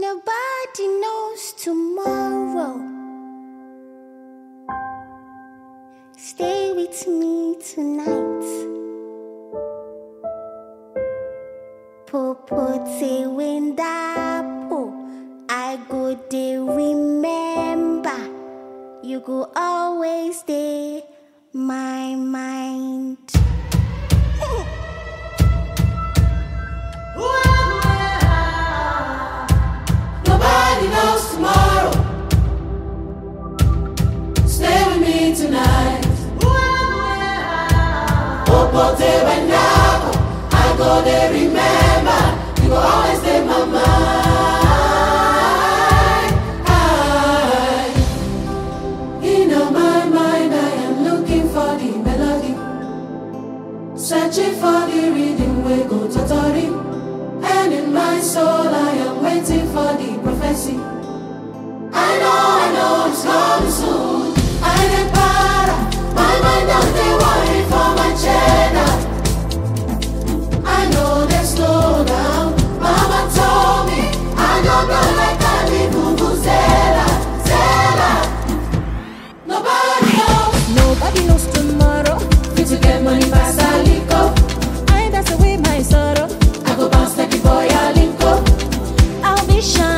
Nobody knows tomorrow. Stay with me tonight. Popote windapo, I go there remember. You go always stay my mind. Nobody knows tomorrow. Stay with me tonight. Popote windapo, I go there remember. You go always stay my mind. Searching for the reading we go totally. And in my soul I am waiting for the prophecy. I know it's coming soon. I dey para, my mind does dey worry for my cheddar. I know they slow down. Mama told me I don't know like I be vuvuzela, zela. Nobody knows tomorrow. Fit to get money fast. I that's away my sorrow. I go bounce like a boy, Alinko. I'll be shy.